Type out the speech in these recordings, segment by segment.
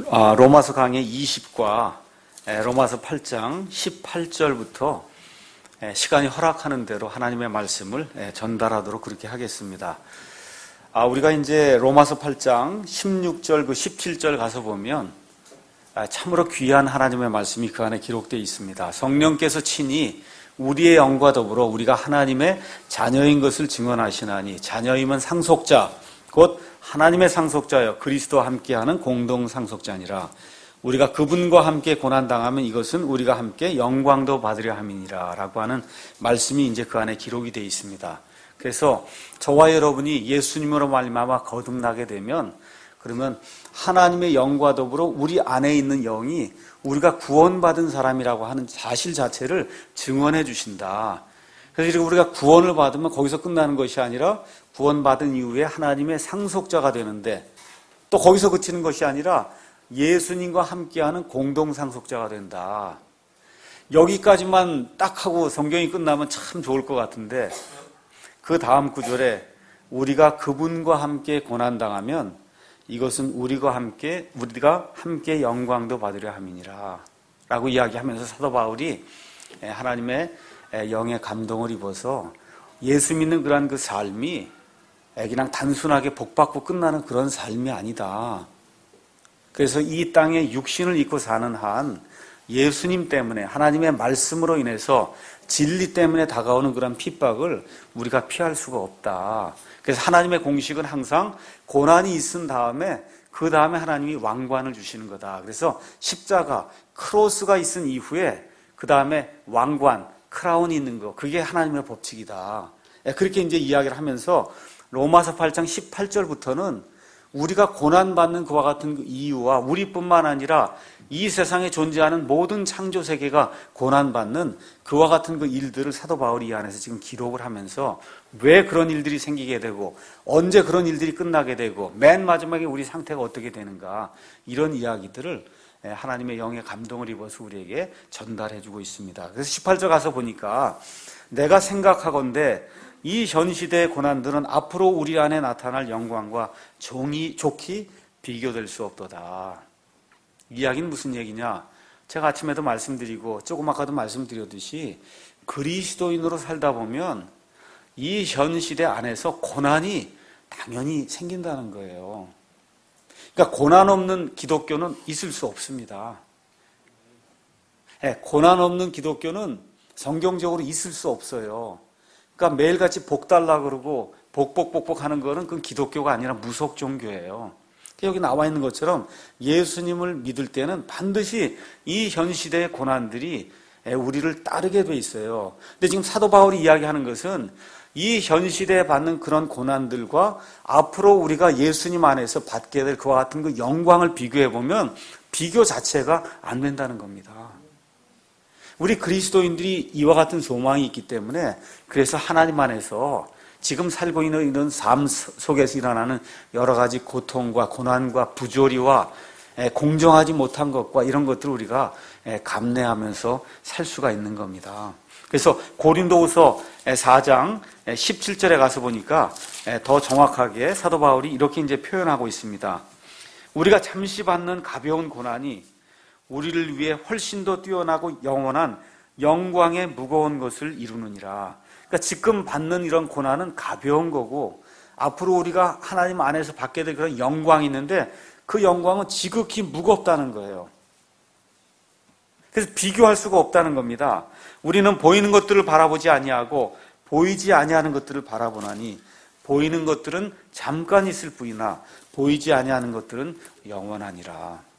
로마서 강의 20과 로마서 8장 18절부터 시간이 허락하는 대로 하나님의 말씀을 전달하도록 그렇게 하겠습니다. 우리가 이제 로마서 8장 16절, 17절 가서 보면 참으로 귀한 하나님의 말씀이 그 안에 기록되어 있습니다. 성령께서 친히 우리의 영과 더불어 우리가 하나님의 자녀인 것을 증언하시나니 자녀임은 상속자 곧 하나님의 상속자여 그리스도와 함께하는 공동 상속자니라. 우리가 그분과 함께 고난당하면 이것은 우리가 함께 영광도 받으려 함이니라 라고 하는 말씀이 이제 그 안에 기록이 되어 있습니다. 그래서 저와 여러분이 예수님으로 말미암아 거듭나게 되면 그러면 하나님의 영과 더불어 우리 안에 있는 영이 우리가 구원받은 사람이라고 하는 사실 자체를 증언해 주신다. 그래서 우리가 구원을 받으면 거기서 끝나는 것이 아니라 구원받은 이후에 하나님의 상속자가 되는데 또 거기서 그치는 것이 아니라 예수님과 함께하는 공동상속자가 된다. 여기까지만 딱 하고 성경이 끝나면 참 좋을 것 같은데 그 다음 구절에 우리가 그분과 함께 고난당하면 이것은 우리가 함께 영광도 받으려 함이니라 라고 이야기하면서 사도 바울이 하나님의 영의 감동을 입어서 예수 믿는 그런 그 삶이 그냥 단순하게 복받고 끝나는 그런 삶이 아니다. 그래서 이 땅에 육신을 입고 사는 한 예수님 때문에 하나님의 말씀으로 인해서 진리 때문에 다가오는 그런 핍박을 우리가 피할 수가 없다. 그래서 하나님의 공식은 항상 고난이 있은 다음에 그 다음에 하나님이 왕관을 주시는 거다. 그래서 십자가, 크로스가 있은 이후에 그 다음에 왕관, 크라운이 있는 거, 그게 하나님의 법칙이다. 그렇게 이제 이야기를 하면서 로마서 8장 18절부터는 우리가 고난받는 그와 같은 그 이유와 우리뿐만 아니라 이 세상에 존재하는 모든 창조 세계가 고난받는 그와 같은 그 일들을 사도 바울이 이 안에서 지금 기록을 하면서 왜 그런 일들이 생기게 되고 언제 그런 일들이 끝나게 되고 맨 마지막에 우리 상태가 어떻게 되는가 이런 이야기들을 하나님의 영의 감동을 입어서 우리에게 전달해주고 있습니다. 그래서 18절 가서 보니까 내가 생각하건대 이 현 시대의 고난들은 앞으로 우리 안에 나타날 영광과 좋기 비교될 수 없도다. 이 이야기는 무슨 얘기냐? 제가 아침에도 말씀드리고 조금 아까도 말씀드렸듯이 그리스도인으로 살다 보면 이 현 시대 안에서 고난이 당연히 생긴다는 거예요. 그러니까 고난 없는 기독교는 있을 수 없습니다. 고난 없는 기독교는 성경적으로 있을 수 없어요. 그러니까 매일같이 복 달라 그러고 복복 하는 거는 그건 기독교가 아니라 무속 종교예요. 여기 나와 있는 것처럼 예수님을 믿을 때는 반드시 이 현 시대의 고난들이 우리를 따르게 돼 있어요. 근데 지금 사도 바울이 이야기하는 것은 이 현 시대에 받는 그런 고난들과 앞으로 우리가 예수님 안에서 받게 될 그와 같은 그 영광을 비교해 보면 비교 자체가 안 된다는 겁니다. 우리 그리스도인들이 이와 같은 소망이 있기 때문에 그래서 하나님 안에서 지금 살고 있는 이런 삶 속에서 일어나는 여러 가지 고통과 고난과 부조리와 공정하지 못한 것과 이런 것들을 우리가 감내하면서 살 수가 있는 겁니다. 그래서 고린도후서 4장 17절에 가서 보니까 더 정확하게 사도 바울이 이렇게 이제 표현하고 있습니다. 우리가 잠시 받는 가벼운 고난이 우리를 위해 훨씬 더 뛰어나고 영원한 영광의 무거운 것을 이루느니라. 그러니까 지금 받는 이런 고난은 가벼운 거고 앞으로 우리가 하나님 안에서 받게 될 그런 영광이 있는데 그 영광은 지극히 무겁다는 거예요. 그래서 비교할 수가 없다는 겁니다. 우리는 보이는 것들을 바라보지 아니하고 보이지 아니하는 것들을 바라보나니 보이는 것들은 잠깐 있을 뿐이나 보이지 아니하는 것들은 영원하니라.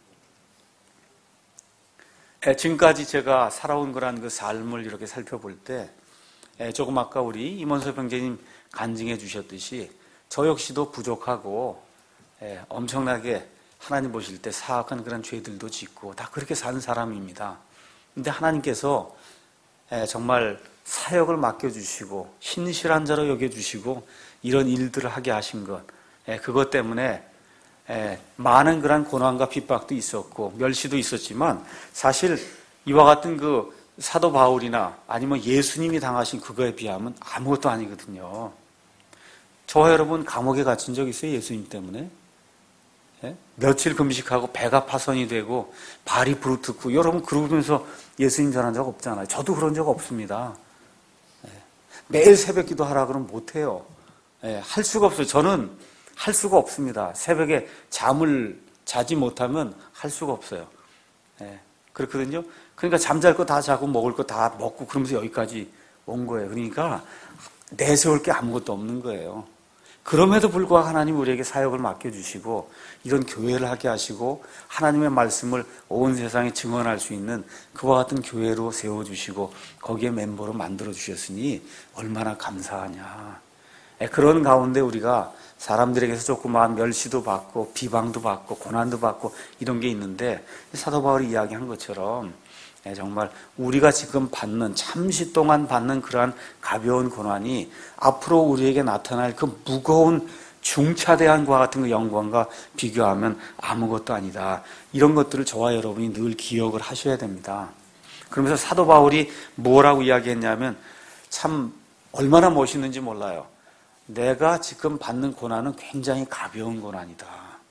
지금까지 제가 살아온 그런 그 삶을 이렇게 살펴볼 때 조금 아까 우리 임원서 병제님 간증해 주셨듯이 저 역시도 부족하고 엄청나게 하나님 보실 때 사악한 그런 죄들도 짓고 다 그렇게 사는 사람입니다. 그런데 하나님께서 정말 사역을 맡겨주시고 신실한 자로 여겨주시고 이런 일들을 하게 하신 것 그것 때문에 많은 그런 고난과 핍박도 있었고 멸시도 있었지만 사실 이와 같은 그 사도 바울이나 아니면 예수님이 당하신 그거에 비하면 아무것도 아니거든요. 저와 여러분 감옥에 갇힌 적 있어요? 예수님 때문에? 예? 며칠 금식하고 배가 파손이 되고 발이 부르트고 여러분 그러면서 예수님 전한 적 없잖아요. 저도 그런 적 없습니다. 예. 매일 새벽 기도 하라 그러면 못해요. 예. 할 수가 없어요. 저는 할 수가 없습니다. 새벽에 잠을 자지 못하면 할 수가 없어요. 예. 그렇거든요. 그러니까 잠잘 거 다 자고 먹을 거 다 먹고 그러면서 여기까지 온 거예요. 그러니까 내세울 게 아무것도 없는 거예요. 그럼에도 불구하고 하나님 우리에게 사역을 맡겨주시고 이런 교회를 하게 하시고 하나님의 말씀을 온 세상에 증언할 수 있는 그와 같은 교회로 세워주시고 거기에 멤버로 만들어주셨으니 얼마나 감사하냐. 그런 가운데 우리가 사람들에게서 조그마한 멸시도 받고 비방도 받고 고난도 받고 이런 게 있는데 사도 바울이 이야기한 것처럼 정말 우리가 지금 받는 잠시 동안 받는 그러한 가벼운 고난이 앞으로 우리에게 나타날 그 무거운 중차대한과 같은 그 영광과 비교하면 아무것도 아니다. 이런 것들을 저와 여러분이 늘 기억을 하셔야 됩니다. 그러면서 사도 바울이 뭐라고 이야기했냐면 참 얼마나 멋있는지 몰라요. 내가 지금 받는 고난은 굉장히 가벼운 고난이다.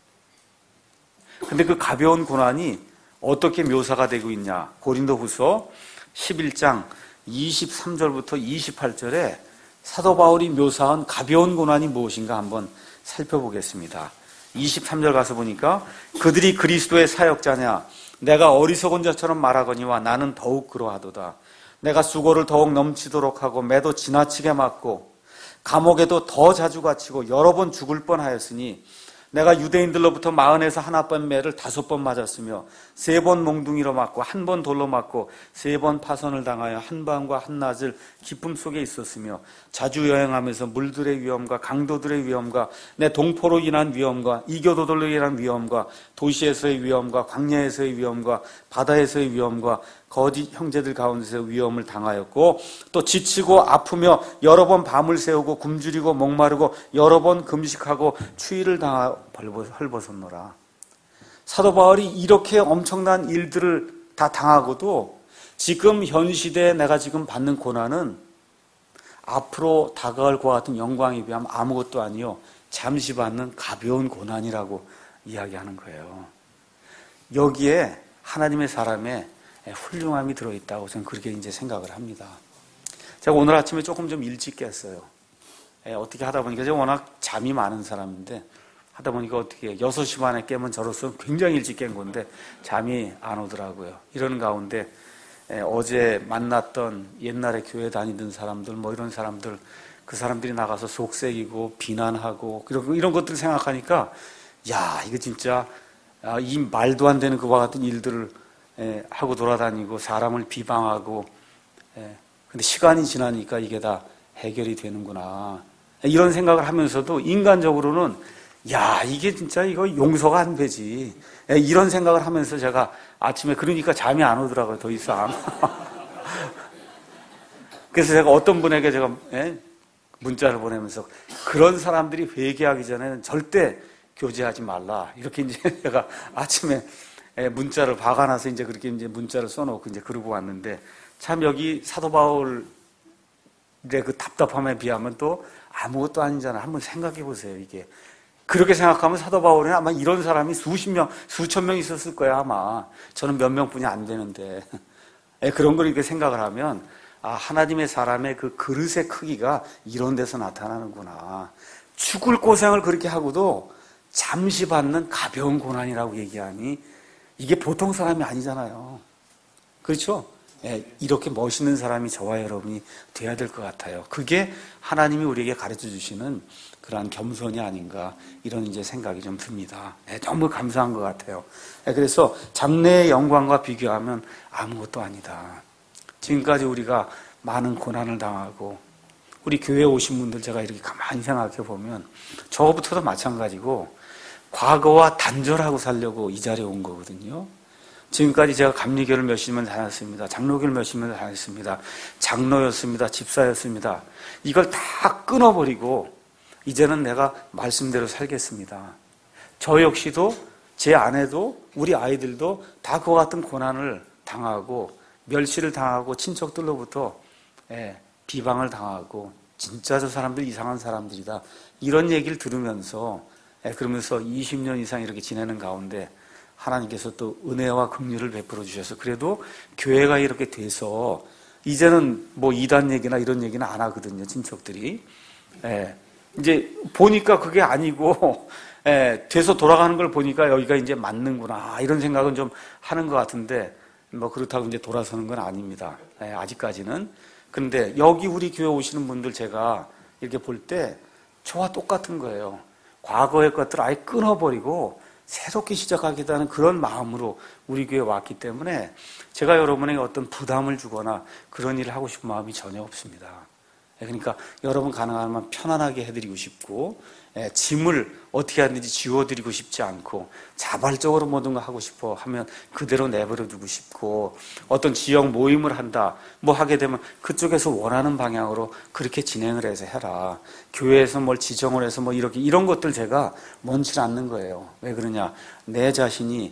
근데 그 가벼운 고난이 어떻게 묘사가 되고 있냐? 고린도후서 11장 23절부터 28절에 사도 바울이 묘사한 가벼운 고난이 무엇인가 한번 살펴보겠습니다. 23절 가서 보니까 그들이 그리스도의 사역자냐? 내가 어리석은 자처럼 말하거니와 나는 더욱 그러하도다. 내가 수고를 더욱 넘치도록 하고 매도 지나치게 맞고 감옥에도 더 자주 갇히고 여러 번 죽을 뻔하였으니 내가 유대인들로부터 40에서 하나뿐 매를 5번 맞았으며 3번 몽둥이로 맞고 1번 돌로 맞고 3번 파선을 당하여 한밤과 한낮을 기쁨 속에 있었으며 자주 여행하면서 물들의 위험과 강도들의 위험과 내 동포로 인한 위험과 이교도들로 인한 위험과 도시에서의 위험과 광야에서의 위험과 바다에서의 위험과 거짓 형제들 가운데서 위험을 당하였고 또 지치고 아프며 여러 번 밤을 새우고 굶주리고 목마르고 여러 번 금식하고 추위를 당하여 헐벗었노라. 사도 바울이 이렇게 엄청난 일들을 다 당하고도 지금 현 시대에 내가 지금 받는 고난은 앞으로 다가올 것 같은 영광에 비하면 아무것도 아니요 잠시 받는 가벼운 고난이라고 이야기하는 거예요. 여기에 하나님의 사람의 훌륭함이 들어있다고 저는 그렇게 이제 생각을 합니다. 제가 오늘 아침에 조금 좀 일찍 깼어요. 어떻게 하다 보니까 제가 워낙 잠이 많은 사람인데 하다 보니까 어떻게 6시 반에 깨면 저로서는 굉장히 일찍 깬 건데 잠이 안 오더라고요. 이런 가운데 어제 만났던 옛날에 교회 다니던 사람들 뭐 이런 사람들 그 사람들이 나가서 속색이고 비난하고 이런 것들을 생각하니까 야 이거 진짜 이 말도 안 되는 그와 같은 일들을 하고 돌아다니고 사람을 비방하고 근데 시간이 지나니까 이게 다 해결이 되는구나 이런 생각을 하면서도 인간적으로는 야 이게 진짜 이거 용서가 안 되지 이런 생각을 하면서 제가 아침에 그러니까 잠이 안 오더라고요 더 이상. 그래서 제가 어떤 분에게 제가 문자를 보내면서 그런 사람들이 회개하기 전에는 절대 교제하지 말라 이렇게 이제 제가 아침에 문자를 박아놔서 이제 그렇게 이제 문자를 써놓고 이제 그러고 왔는데 참 여기 사도 바울의 그 답답함에 비하면 또 아무것도 아니잖아요. 한번 생각해 보세요. 이게 그렇게 생각하면 사도 바울은 아마 이런 사람이 수십 명, 수천 명 있었을 거야 아마. 저는 몇 명뿐이 안 되는데 그런 걸 이렇게 생각을 하면 아 하나님의 사람의 그 그릇의 크기가 이런 데서 나타나는구나. 죽을 고생을 그렇게 하고도 잠시 받는 가벼운 고난이라고 얘기하니 이게 보통 사람이 아니잖아요. 그렇죠? 이렇게 멋있는 사람이 저와 여러분이 돼야 될 것 같아요. 그게 하나님이 우리에게 가르쳐 주시는 그러한 겸손이 아닌가 이런 이제 생각이 좀 듭니다. 너무 감사한 것 같아요. 그래서 장래의 영광과 비교하면 아무것도 아니다. 지금까지 우리가 많은 고난을 당하고 우리 교회에 오신 분들 제가 이렇게 가만히 생각해 보면 저부터도 마찬가지고 과거와 단절하고 살려고 이 자리에 온 거거든요. 지금까지 제가 감리교를 몇십 년 다녔습니다. 장로교를 몇십 년 다녔습니다. 장로였습니다. 집사였습니다. 이걸 다 끊어버리고 이제는 내가 말씀대로 살겠습니다. 저 역시도 제 아내도 우리 아이들도 다 그와 같은 고난을 당하고 멸시를 당하고 친척들로부터 비방을 당하고 진짜 저 사람들 이상한 사람들이다. 이런 얘기를 들으면서 그러면서 20년 이상 이렇게 지내는 가운데 하나님께서 또 은혜와 긍휼을 베풀어 주셔서 그래도 교회가 이렇게 돼서 이제는 뭐 이단 얘기나 이런 얘기는 안 하거든요, 친척들이. 이제 보니까 그게 아니고 돼서 돌아가는 걸 보니까 여기가 이제 맞는구나 이런 생각은 좀 하는 것 같은데 뭐 그렇다고 이제 돌아서는 건 아닙니다. 아직까지는. 근데 여기 우리 교회 오시는 분들 제가 이렇게 볼 때 저와 똑같은 거예요. 과거의 것들을 아예 끊어버리고 새롭게 시작하겠다는 그런 마음으로 우리 교회에 왔기 때문에 제가 여러분에게 어떤 부담을 주거나 그런 일을 하고 싶은 마음이 전혀 없습니다. 그러니까 여러분 가능하면 편안하게 해드리고 싶고 짐을 어떻게 하든지 지워드리고 싶지 않고 자발적으로 모든 거 하고 싶어 하면 그대로 내버려 두고 싶고 어떤 지역 모임을 한다 뭐 하게 되면 그쪽에서 원하는 방향으로 그렇게 진행을 해서 해라. 교회에서 뭘 지정을 해서 뭐 이렇게 이런 것들 제가 원치 않는 거예요. 왜 그러냐, 내 자신이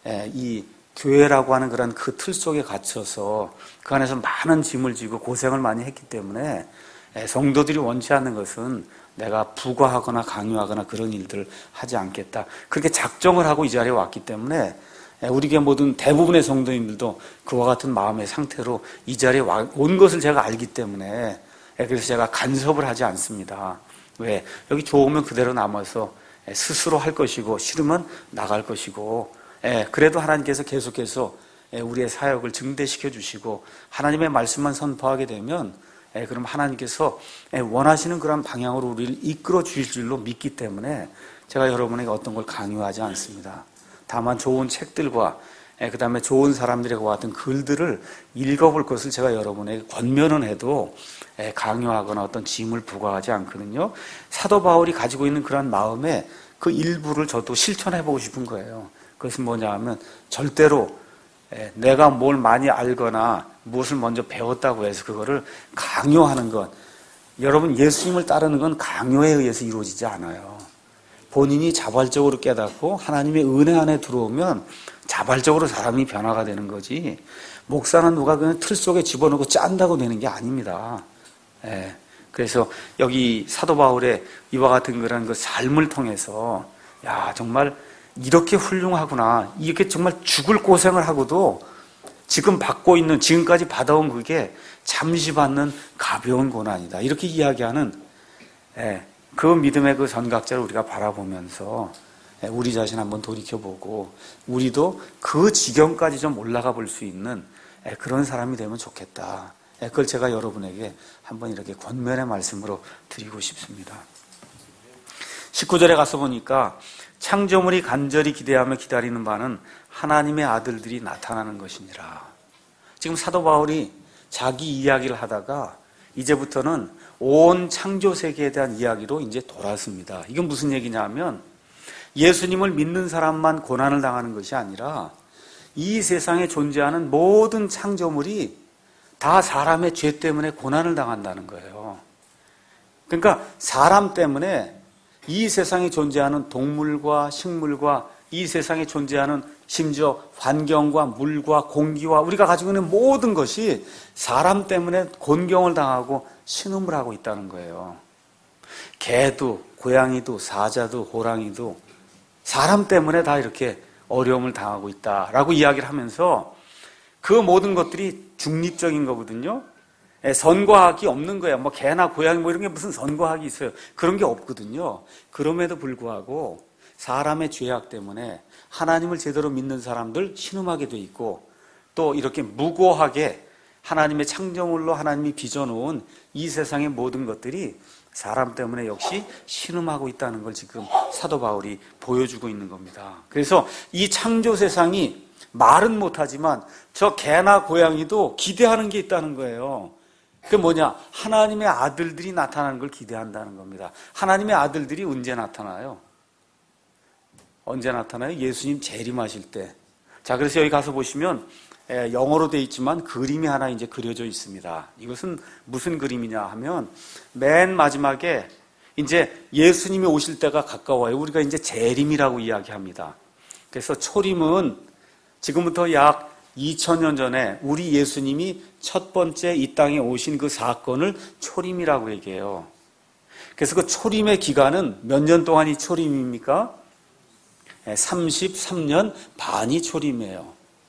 이 교회라고 하는 그런 그 틀 속에 갇혀서 그 안에서 많은 짐을 지고 고생을 많이 했기 때문에 성도들이 원치 않는 것은 내가 부과하거나 강요하거나 그런 일들을 하지 않겠다. 그렇게 작정을 하고 이 자리에 왔기 때문에 우리 교회 모든 대부분의 성도님들도 그와 같은 마음의 상태로 이 자리에 온 것을 제가 알기 때문에 그래서 제가 간섭을 하지 않습니다. 왜? 여기 좋으면 그대로 남아서 스스로 할 것이고 싫으면 나갈 것이고 그래도 하나님께서 계속해서 우리의 사역을 증대시켜 주시고 하나님의 말씀만 선포하게 되면 그럼 하나님께서 원하시는 그런 방향으로 우리를 이끌어 주실 줄로 믿기 때문에 제가 여러분에게 어떤 걸 강요하지 않습니다. 다만 좋은 책들과 그 다음에 좋은 사람들의 같은 글들을 읽어볼 것을 제가 여러분에게 권면은 해도 강요하거나 어떤 짐을 부과하지 않거든요. 사도 바울이 가지고 있는 그런 마음에 그 일부를 저도 실천해보고 싶은 거예요. 그것은 뭐냐 하면 절대로 내가 뭘 많이 알거나 무엇을 먼저 배웠다고 해서 그거를 강요하는 것, 여러분 예수님을 따르는 건 강요에 의해서 이루어지지 않아요. 본인이 자발적으로 깨닫고 하나님의 은혜 안에 들어오면 자발적으로 사람이 변화가 되는 거지, 목사는 누가 그냥 틀 속에 집어넣고 짠다고 되는 게 아닙니다. 그래서 여기 사도 바울의 이와 같은 그런 그 삶을 통해서 야 정말 이렇게 훌륭하구나, 이렇게 정말 죽을 고생을 하고도 지금 받고 있는, 지금까지 받아온 그게 잠시 받는 가벼운 고난이다, 이렇게 이야기하는 그 믿음의 그 전각자를 우리가 바라보면서 우리 자신 한번 돌이켜보고 우리도 그 지경까지 좀 올라가 볼 수 있는 그런 사람이 되면 좋겠다. 그걸 제가 여러분에게 한번 이렇게 권면의 말씀으로 드리고 싶습니다. 19절에 가서 보니까 창조물이 간절히 기대하며 기다리는 바는 하나님의 아들들이 나타나는 것이니라. 지금 사도 바울이 자기 이야기를 하다가 이제부터는 온 창조 세계에 대한 이야기로 이제 돌았습니다. 이건 무슨 얘기냐 하면 예수님을 믿는 사람만 고난을 당하는 것이 아니라 이 세상에 존재하는 모든 창조물이 다 사람의 죄 때문에 고난을 당한다는 거예요. 그러니까 사람 때문에 이 세상에 존재하는 동물과 식물과 이 세상에 존재하는 심지어 환경과 물과 공기와 우리가 가지고 있는 모든 것이 사람 때문에 곤경을 당하고 신음을 하고 있다는 거예요. 개도 고양이도 사자도 호랑이도 사람 때문에 다 이렇게 어려움을 당하고 있다라고 이야기를 하면서 그 모든 것들이 중립적인 거거든요. 선과학이 없는 거예요. 뭐 개나 고양이 뭐 이런 게 무슨 선과학이 있어요. 그런 게 없거든요. 그럼에도 불구하고 사람의 죄악 때문에 하나님을 제대로 믿는 사람들 신음하게 돼 있고 또 이렇게 무고하게 하나님의 창조물로 하나님이 빚어놓은 이 세상의 모든 것들이 사람 때문에 역시 신음하고 있다는 걸 지금 사도 바울이 보여주고 있는 겁니다. 그래서 이 창조 세상이 말은 못하지만 저 개나 고양이도 기대하는 게 있다는 거예요. 그게 뭐냐? 하나님의 아들들이 나타나는 걸 기대한다는 겁니다. 하나님의 아들들이 언제 나타나요? 언제 나타나요? 예수님 재림하실 때. 자, 그래서 여기 가서 보시면 영어로 되어 있지만 그림이 하나 이제 그려져 있습니다. 이것은 무슨 그림이냐 하면 맨 마지막에 이제 예수님이 오실 때가 가까워요. 우리가 이제 재림이라고 이야기합니다. 그래서 초림은 지금부터 약 2000년 전에 우리 예수님이 첫 번째 이 땅에 오신 그 사건을 초림이라고 얘기해요. 그래서 그 초림의 기간은 몇 년 동안이 초림입니까? 33년 반이 초림이에요.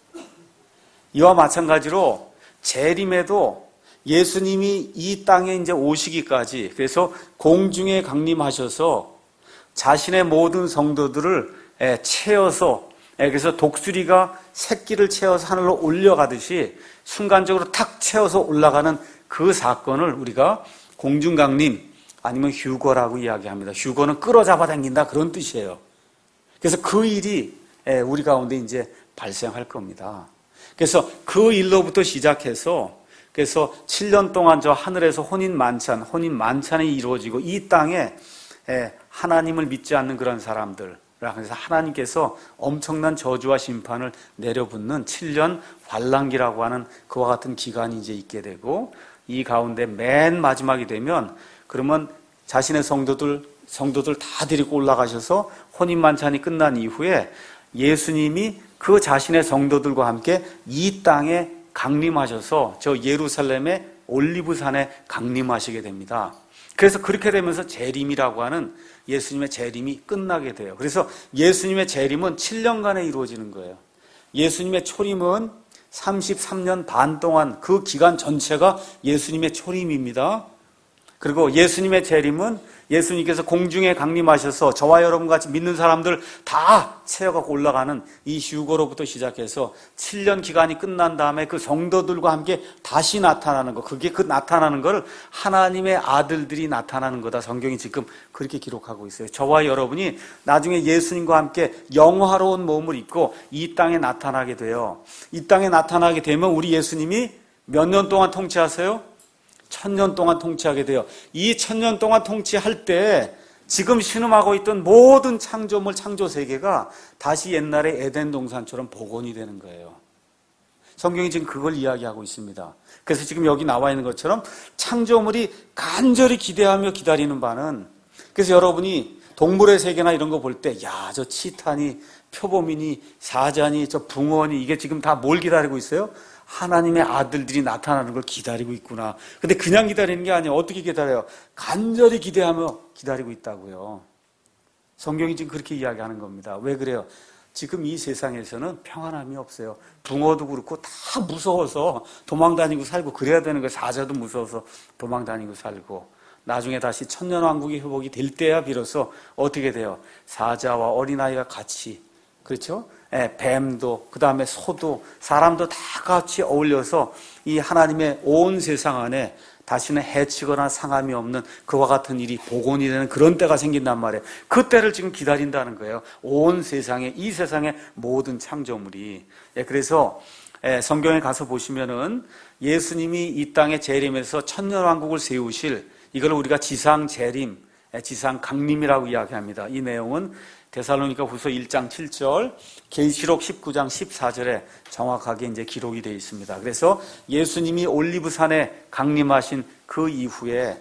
이와 마찬가지로 재림에도 예수님이 이 땅에 이제 오시기까지, 그래서 공중에 강림하셔서 자신의 모든 성도들을 채워서, 그래서 독수리가 새끼를 채워서 하늘로 올려가듯이 순간적으로 탁 채워서 올라가는 그 사건을 우리가 공중 강림 아니면 휴거라고 이야기합니다. 휴거는 끌어잡아 당긴다, 그런 뜻이에요. 그래서 그 일이 우리 가운데 이제 발생할 겁니다. 그래서 그 일로부터 시작해서, 그래서 7년 동안 저 하늘에서 혼인 만찬이 이루어지고 이 땅에 하나님을 믿지 않는 그런 사람들, 그래서 하나님께서 엄청난 저주와 심판을 내려붓는 7년 환란기라고 하는 그와 같은 기간이 이제 있게 되고, 이 가운데 맨 마지막이 되면 그러면 자신의 성도들 다 데리고 올라가셔서 혼인 만찬이 끝난 이후에 예수님이 그 자신의 성도들과 함께 이 땅에 강림하셔서 저 예루살렘의 올리브산에 강림하시게 됩니다. 그래서 그렇게 되면서 재림이라고 하는 예수님의 재림이 끝나게 돼요. 그래서 예수님의 재림은 7년간에 이루어지는 거예요. 예수님의 초림은 33년 반 동안, 그 기간 전체가 예수님의 초림입니다. 그리고 예수님의 재림은 예수님께서 공중에 강림하셔서 저와 여러분 같이 믿는 사람들 다 채워갖고 올라가는 이 휴거로부터 시작해서 7년 기간이 끝난 다음에 그 성도들과 함께 다시 나타나는 것, 그게 그 나타나는 걸 하나님의 아들들이 나타나는 거다. 성경이 지금 그렇게 기록하고 있어요. 저와 여러분이 나중에 예수님과 함께 영화로운 몸을 입고 이 땅에 나타나게 돼요. 이 땅에 나타나게 되면 우리 예수님이 몇 년 동안 통치하세요? 1000년 동안 통치하게 돼요. 이 1000년 동안 통치할 때 지금 신음하고 있던 모든 창조물, 창조세계가 다시 옛날의 에덴 동산처럼 복원이 되는 거예요. 성경이 지금 그걸 이야기하고 있습니다. 그래서 지금 여기 나와 있는 것처럼 창조물이 간절히 기대하며 기다리는 바는, 그래서 여러분이 동물의 세계나 이런 거 볼 때, 야, 저 치타니, 표범이니, 사자니, 저 붕어니, 이게 지금 다 뭘 기다리고 있어요? 하나님의 아들들이 나타나는 걸 기다리고 있구나. 근데 그냥 기다리는 게 아니에요. 어떻게 기다려요? 간절히 기대하며 기다리고 있다고요. 성경이 지금 그렇게 이야기하는 겁니다. 왜 그래요? 지금 이 세상에서는 평안함이 없어요. 붕어도 그렇고 다 무서워서 도망다니고 살고 그래야 되는 거예요. 사자도 무서워서 도망다니고 살고. 나중에 다시 천년왕국이 회복이 될 때야 비로소 어떻게 돼요? 사자와 어린아이가 같이, 그렇죠? 뱀도, 그 다음에 소도, 사람도 다 같이 어울려서 이 하나님의 온 세상 안에 다시는 해치거나 상함이 없는 그와 같은 일이 복원이 되는 그런 때가 생긴단 말이에요. 그 때를 지금 기다린다는 거예요. 온 세상에, 이 세상의 모든 창조물이. 그래서 성경에 가서 보시면은 예수님이 이 땅에 재림해서 천년왕국을 세우실, 이걸 우리가 지상 재림, 지상 강림이라고 이야기합니다. 이 내용은 데살로니가 후서 1장 7절, 계시록 19장 14절에 정확하게 이제 기록이 되어 있습니다. 그래서 예수님이 올리브산에 강림하신 그 이후에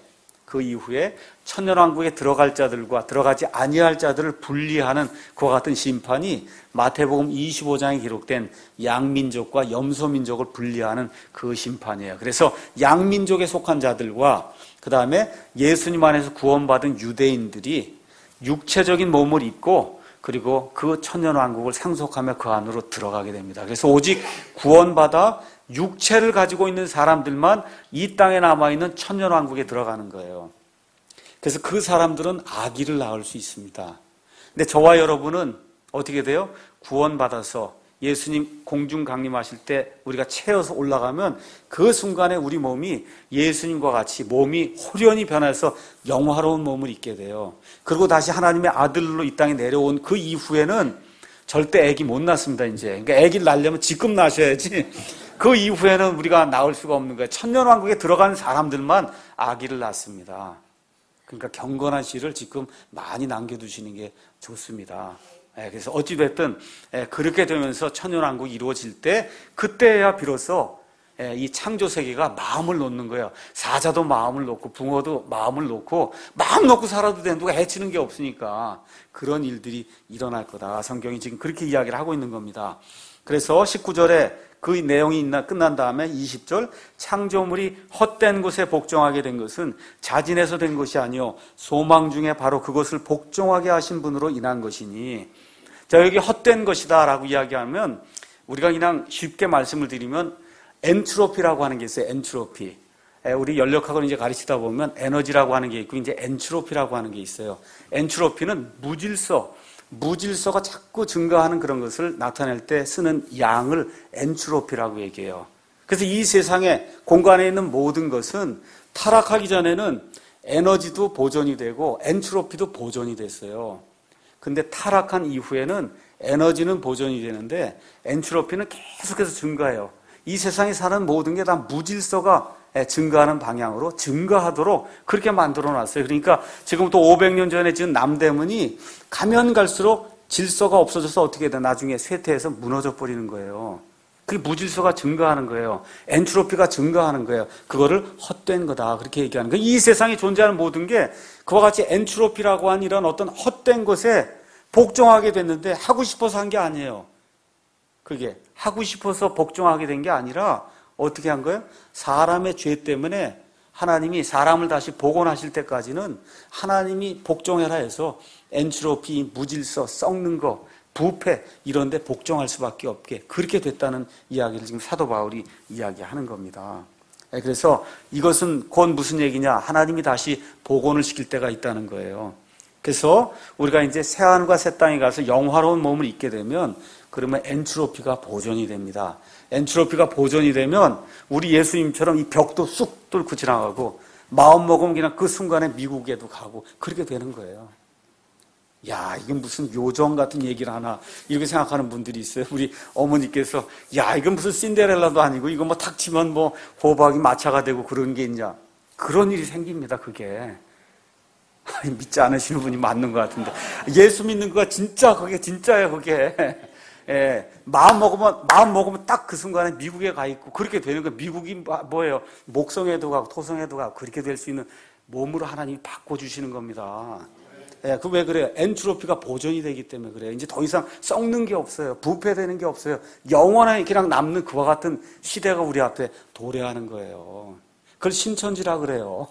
천년왕국에 들어갈 자들과 들어가지 아니할 자들을 분리하는 그와 같은 심판이 마태복음 25장에 기록된 양민족과 염소민족을 분리하는 그 심판이에요. 그래서 양민족에 속한 자들과 그 다음에 예수님 안에서 구원받은 유대인들이 육체적인 몸을 입고 그리고 그 천년왕국을 상속하며 그 안으로 들어가게 됩니다. 그래서 오직 구원받아 육체를 가지고 있는 사람들만 이 땅에 남아있는 천년왕국에 들어가는 거예요. 그래서 그 사람들은 아기를 낳을 수 있습니다. 근데 저와 여러분은 어떻게 돼요? 구원받아서 예수님 공중 강림하실 때 우리가 채워서 올라가면 그 순간에 우리 몸이 예수님과 같이 몸이 호련히 변해서 영화로운 몸을 입게 돼요. 그리고 다시 하나님의 아들로 이 땅에 내려온 그 이후에는 절대 아기 못 낳습니다. 이제 그러니까 아기를 낳으려면 지금 낳으셔야지. 그 이후에는 우리가 낳을 수가 없는 거예요. 천년왕국에 들어간 사람들만 아기를 낳습니다. 그러니까 경건한 씨를 지금 많이 남겨두시는 게 좋습니다. 그래서 어찌됐든 그렇게 되면서 천년왕국이 이루어질 때 그때야 비로소 이 창조세계가 마음을 놓는 거예요. 사자도 마음을 놓고 붕어도 마음을 놓고 마음 놓고 살아도 되는, 누가 해치는 게 없으니까 그런 일들이 일어날 거다. 성경이 지금 그렇게 이야기를 하고 있는 겁니다. 그래서 19절에 그 내용이 끝난 다음에 20절 창조물이 헛된 곳에 복종하게 된 것은 자진해서 된 것이 아니요 소망 중에 바로 그것을 복종하게 하신 분으로 인한 것이니. 자, 여기 헛된 것이다 라고 이야기하면 우리가 그냥 쉽게 말씀을 드리면 엔트로피라고 하는 게 있어요. 엔트로피. 우리 연력학을 이제 가르치다 보면 에너지라고 하는 게 있고 이제 엔트로피라고 하는 게 있어요. 엔트로피는 무질서가 자꾸 증가하는 그런 것을 나타낼 때 쓰는 양을 엔트로피라고 얘기해요. 그래서 이 세상에 공간에 있는 모든 것은 타락하기 전에는 에너지도 보존이 되고 엔트로피도 보존이 됐어요. 근데 타락한 이후에는 에너지는 보존이 되는데 엔트로피는 계속해서 증가해요. 이 세상에 사는 모든 게 다 무질서가 증가하는 방향으로 증가하도록 그렇게 만들어 놨어요. 그러니까 지금부터 500년 전에 지은 남대문이 가면 갈수록 질서가 없어져서 어떻게 돼? 나중에 쇠퇴해서 무너져 버리는 거예요. 그게 무질서가 증가하는 거예요. 엔트로피가 증가하는 거예요. 그거를 헛된 거다. 그렇게 얘기하는 거예요. 이 세상에 존재하는 모든 게 그와 같이 엔트로피라고 한 이런 어떤 헛된 것에 복종하게 됐는데 하고 싶어서 한 게 아니에요. 그게 하고 싶어서 복종하게 된 게 아니라 어떻게 한 거예요? 사람의 죄 때문에 하나님이 사람을 다시 복원하실 때까지는 하나님이 복종해라 해서 엔트로피, 무질서, 썩는 거, 부패 이런 데 복종할 수밖에 없게 그렇게 됐다는 이야기를 지금 사도 바울이 이야기하는 겁니다. 그래서 이것은 곧 무슨 얘기냐? 하나님이 다시 복원을 시킬 때가 있다는 거예요. 그래서 우리가 이제 새하늘과 새 땅에 가서 영화로운 몸을 입게 되면 그러면 엔트로피가 보존이 됩니다. 엔트로피가 보존이 되면 우리 예수님처럼 이 벽도 쑥 뚫고 지나가고 마음 먹으면 그냥 그 순간에 미국에도 가고 그렇게 되는 거예요. 야, 이건 무슨 요정 같은 얘기를 하나 이렇게 생각하는 분들이 있어요. 우리 어머니께서 야, 이건 무슨 신데렐라도 아니고 이거 뭐 탁 치면 뭐 호박이 마차가 되고 그런 게 있냐. 그런 일이 생깁니다. 그게. 믿지 않으시는 분이 맞는 것 같은데 예수 믿는 거가 진짜 그게 진짜예요. 그게. 예, 마음 먹으면 딱 그 순간에 미국에 가 있고 그렇게 되는 거예요. 미국이 뭐예요? 목성에도 가고 토성에도 가고 그렇게 될 수 있는 몸으로 하나님이 바꿔주시는 겁니다. 예, 그 왜 그래요? 엔트로피가 보존이 되기 때문에 그래요. 이제 더 이상 썩는 게 없어요. 부패되는 게 없어요. 영원하게 그냥 남는 그와 같은 시대가 우리 앞에 도래하는 거예요. 그걸 신천지라 그래요.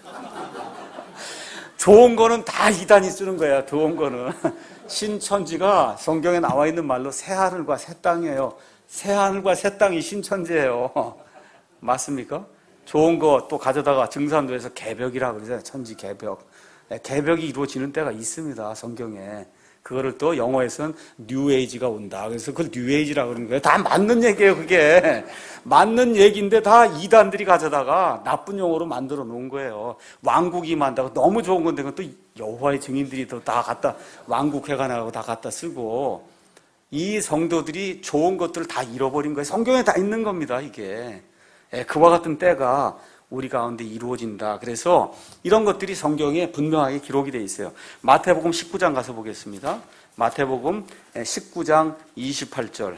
좋은 거는 다 이단이 쓰는 거야. 좋은 거는. 신천지가 성경에 나와 있는 말로 새하늘과 새 땅이에요. 새하늘과 새 땅이 신천지예요. 맞습니까? 좋은 거 또 가져다가 증산도에서 개벽이라고 그러잖아요. 천지 개벽. 개벽이 이루어지는 때가 있습니다. 성경에. 그거를 또 영어에서는 뉴에이지가 온다. 그래서 그걸 뉴에이지라고 그러는 거예요. 다 맞는 얘기예요. 그게. 맞는 얘기인데 다 이단들이 가져다가 나쁜 용어로 만들어 놓은 거예요. 왕국이 만다고 너무 좋은 건데 그건 또 여호와의 증인들이 또 다 갖다 왕국회가 나가고 다 갖다 쓰고 이 성도들이 좋은 것들을 다 잃어버린 거예요. 성경에 다 있는 겁니다. 이게. 그와 같은 때가 우리 가운데 이루어진다. 그래서 이런 것들이 성경에 분명하게 기록이 되어 있어요. 마태복음 19장 가서 보겠습니다. 마태복음 19장 28절.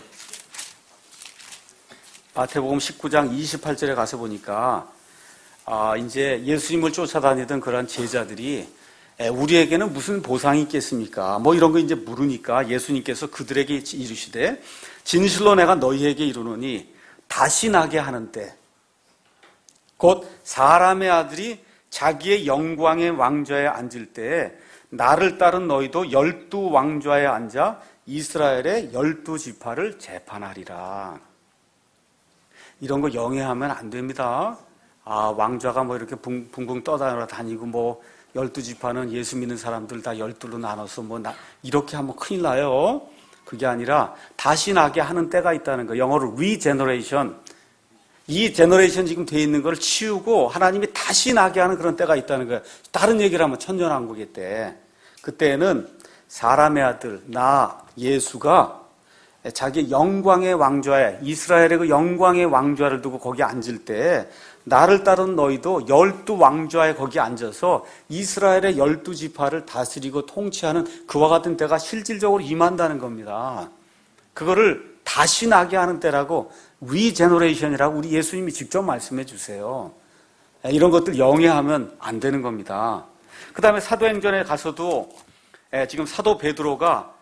마태복음 19장 28절에 가서 보니까 이제 예수님을 쫓아다니던 그런 제자들이 우리에게는 무슨 보상이 있겠습니까? 뭐 이런 거 이제 물으니까 예수님께서 그들에게 이르시되 진실로 내가 너희에게 이르노니 다시 나게 하는 때 곧 사람의 아들이 자기의 영광의 왕좌에 앉을 때에 나를 따른 너희도 12 왕좌에 앉아 이스라엘의 12지파를 재판하리라. 이런 거 영해하면 안 됩니다. 왕좌가 뭐 이렇게 붕붕 떠다니고 뭐 12지파는 예수 믿는 사람들 다 12로 나눠서 뭐 이렇게 하면 큰일 나요. 그게 아니라 다시 나게 하는 때가 있다는 거. 영어로 regeneration. 이 제너레이션 지금 돼 있는 걸 치우고 하나님이 다시 나게 하는 그런 때가 있다는 거예요. 다른 얘기를 하면 천년왕국의 때. 그때는 사람의 아들, 나 예수가 자기 영광의 왕좌에 이스라엘의 그 영광의 왕좌를 두고 거기 앉을 때 나를 따른 너희도 12왕좌에 거기 앉아서 이스라엘의 12지파를 다스리고 통치하는 그와 같은 때가 실질적으로 임한다는 겁니다. 그거를 다시 나게 하는 때라고 리제너레이션이라고 우리 예수님이 직접 말씀해 주세요. 이런 것들 영해하면 안 되는 겁니다. 그 다음에 사도행전에 가서도 지금 사도 베드로가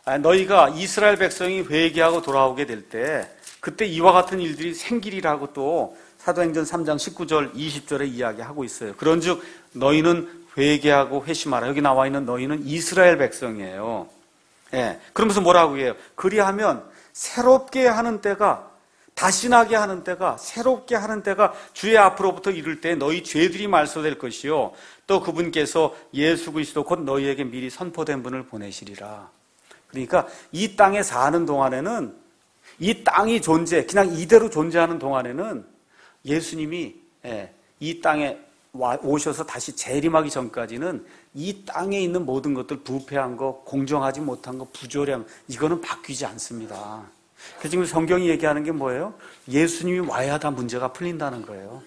너희가 이스라엘 백성이 회개하고 돌아오게 될 때 그때 이와 같은 일들이 생기리라고 또 사도행전 3장 19절 20절에 이야기하고 있어요. 그런즉 너희는 회개하고 회심하라. 여기 나와 있는 너희는 이스라엘 백성이에요. 예, 그러면서 뭐라고 해요? 그리하면 새롭게 하는 때가, 다시 나게 하는 때가, 새롭게 하는 때가 주의 앞으로부터 이를 때 너희 죄들이 말소될 것이요 또 그분께서 예수 그리스도 곧 너희에게 미리 선포된 분을 보내시리라. 그러니까 이 땅에 사는 동안에는, 이 땅이 그냥 이대로 존재하는 동안에는 예수님이 이 땅에 오셔서 다시 재림하기 전까지는 이 땅에 있는 모든 것들, 부패한 거, 공정하지 못한 거, 부조리한 거, 이거는 바뀌지 않습니다. 그래서 지금 성경이 얘기하는 게 뭐예요? 예수님이 와야 다 문제가 풀린다는 거예요.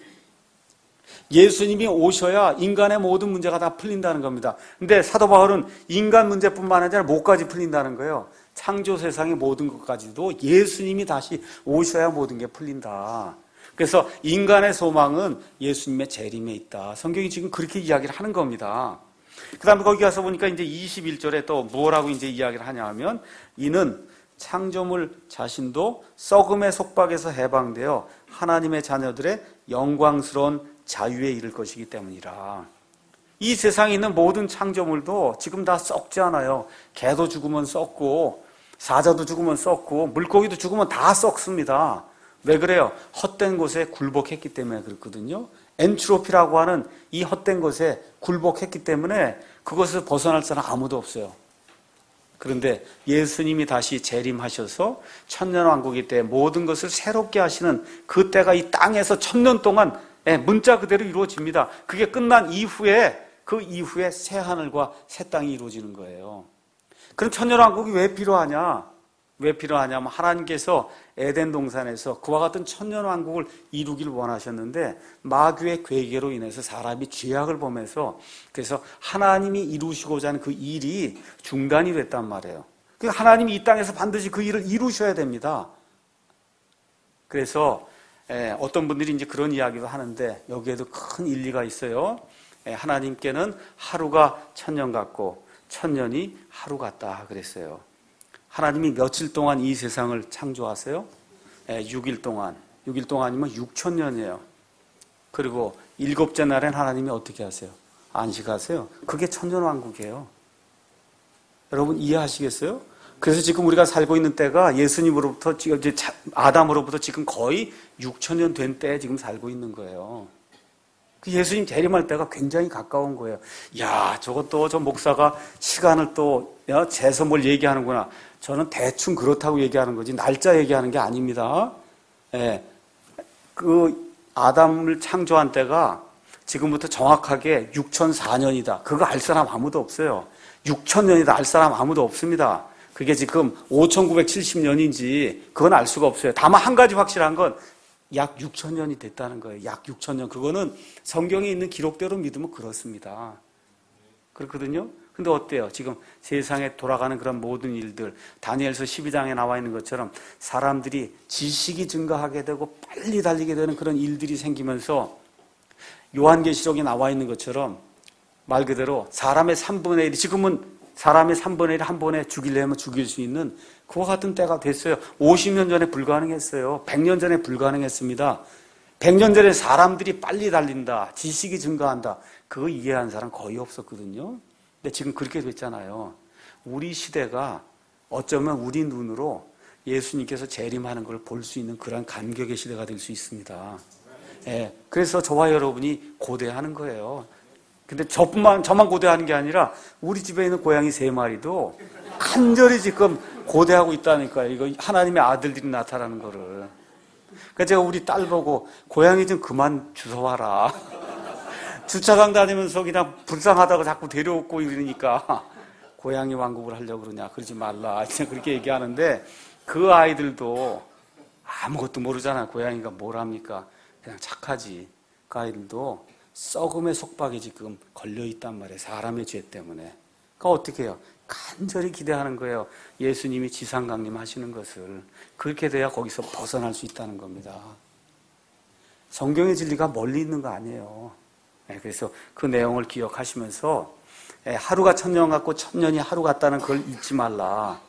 예수님이 오셔야 인간의 모든 문제가 다 풀린다는 겁니다. 근데 사도 바울은 인간 문제뿐만 아니라 뭐까지 풀린다는 거예요? 창조 세상의 모든 것까지도 예수님이 다시 오셔야 모든 게 풀린다. 그래서 인간의 소망은 예수님의 재림에 있다. 성경이 지금 그렇게 이야기를 하는 겁니다. 그 다음에 거기 가서 보니까 이제 21절에 또 뭐라고 이제 이야기를 하냐 하면, 이는 창조물 자신도 썩음의 속박에서 해방되어 하나님의 자녀들의 영광스러운 자유에 이를 것이기 때문이라. 이 세상에 있는 모든 창조물도 지금 다 썩지 않아요. 개도 죽으면 썩고, 사자도 죽으면 썩고, 물고기도 죽으면 다 썩습니다. 왜 그래요? 헛된 곳에 굴복했기 때문에 그렇거든요. 엔트로피라고 하는 이 헛된 곳에 굴복했기 때문에 그것을 벗어날 사람 아무도 없어요. 그런데 예수님이 다시 재림하셔서 천년왕국이 때 모든 것을 새롭게 하시는 그 때가 이 땅에서 1000년 동안 문자 그대로 이루어집니다. 그게 끝난 이후에, 그 이후에 새 하늘과 새 땅이 이루어지는 거예요. 그럼 천년왕국이 왜 필요하냐? 왜 필요하냐면 하나님께서 에덴 동산에서 그와 같은 천년왕국을 이루기를 원하셨는데 마귀의 괴계로 인해서 사람이 죄악을 범해서, 그래서 하나님이 이루시고자 하는 그 일이 중단이 됐단 말이에요. 그러니까 하나님이 이 땅에서 반드시 그 일을 이루셔야 됩니다. 그래서 어떤 분들이 이제 그런 이야기도 하는데 여기에도 큰 일리가 있어요. 하나님께는 하루가 1000년 같고 1000년이 하루 같다 그랬어요. 하나님이 며칠 동안 이 세상을 창조하세요? 6일 동안. 6일 동안이면 6000년이에요. 그리고 7째 날엔 하나님이 어떻게 하세요? 안식하세요. 그게 천년왕국이에요. 여러분 이해하시겠어요? 그래서 지금 우리가 살고 있는 때가 예수님으로부터, 이제 아담으로부터 지금 거의 6000년 된 때에 지금 살고 있는 거예요. 그 예수님 재림할 때가 굉장히 가까운 거예요. 야, 저것도 저 목사가 시간을 또 재서 뭘 얘기하는구나. 저는 대충 그렇다고 얘기하는 거지 날짜 얘기하는 게 아닙니다. 그 아담을 창조한 때가 지금부터 정확하게 6004년이다. 그거 알 사람 아무도 없어요. 6000년이다 알 사람 아무도 없습니다. 그게 지금 5970년인지 그건 알 수가 없어요. 다만 한 가지 확실한 건 약 6000년이 됐다는 거예요. 약 6000년. 그거는 성경에 있는 기록대로 믿으면 그렇습니다. 그렇거든요. 근데 어때요? 지금 세상에 돌아가는 그런 모든 일들, 다니엘서 12장에 나와 있는 것처럼 사람들이 지식이 증가하게 되고 빨리 달리게 되는 그런 일들이 생기면서 요한계시록에 나와 있는 것처럼 말 그대로 사람의 3분의 1이, 지금은 사람의 3분의 1을 한 번에 죽이려면 죽일 수 있는 그와 같은 때가 됐어요. 50년 전에 불가능했어요. 100년 전에 불가능했습니다. 100년 전에 사람들이 빨리 달린다, 지식이 증가한다, 그거 이해한 사람 거의 없었거든요. 근데 지금 그렇게 됐잖아요. 우리 시대가 어쩌면 우리 눈으로 예수님께서 재림하는 걸 볼 수 있는 그런 감격의 시대가 될 수 있습니다. 그래서 저와 여러분이 고대하는 거예요. 근데 저만 고대하는 게 아니라 우리 집에 있는 고양이 3마리도 간절히 지금 고대하고 있다니까요. 이거 하나님의 아들들이 나타나는 거를. 그러니까 제가 우리 딸 보고 고양이 좀 그만 주워와라. 주차장 다니면서 그냥 불쌍하다고 자꾸 데려오고 이러니까 고양이 왕국을 하려고 그러냐, 그러지 말라, 그렇게 얘기하는데 그 아이들도 아무것도 모르잖아. 고양이가 뭘 합니까? 그냥 착하지. 그 아이들도 썩음의 속박에 지금 걸려있단 말이에요. 사람의 죄 때문에. 그러니까 어떻게 해요? 간절히 기대하는 거예요. 예수님이 지상 강림하시는 것을. 그렇게 돼야 거기서 벗어날 수 있다는 겁니다. 성경의 진리가 멀리 있는 거 아니에요. 그래서 그 내용을 기억하시면서 하루가 1000년 같고 1000년이 하루 같다는 걸 잊지 말라.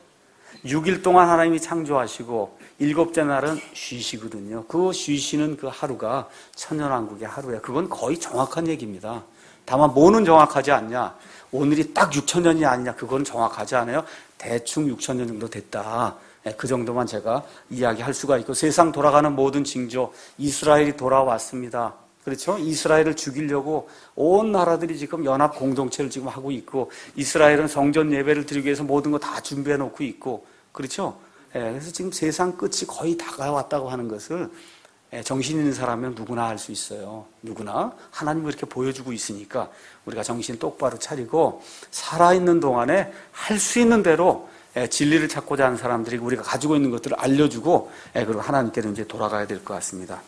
6일 동안 하나님이 창조하시고 일곱째 날은 쉬시거든요. 그 쉬시는 그 하루가 천년왕국의 하루예요. 그건 거의 정확한 얘기입니다. 다만 뭐는 정확하지 않냐? 오늘이 딱 6천년이 아니냐? 그건 정확하지 않아요. 대충 6천년 정도 됐다. 그 정도만 제가 이야기할 수가 있고, 세상 돌아가는 모든 징조, 이스라엘이 돌아왔습니다. 그렇죠? 이스라엘을 죽이려고 온 나라들이 지금 연합 공동체를 지금 하고 있고, 이스라엘은 성전 예배를 드리기 위해서 모든 거 다 준비해 놓고 있고, 그렇죠? 그래서 지금 세상 끝이 거의 다가왔다고 하는 것을 정신 있는 사람은 누구나 알 수 있어요. 누구나 하나님이 이렇게 보여주고 있으니까 우리가 정신 똑바로 차리고 살아있는 동안에 할 수 있는 대로 진리를 찾고자 하는 사람들이 우리가 가지고 있는 것들을 알려주고 그리고 하나님께로 이제 돌아가야 될 것 같습니다.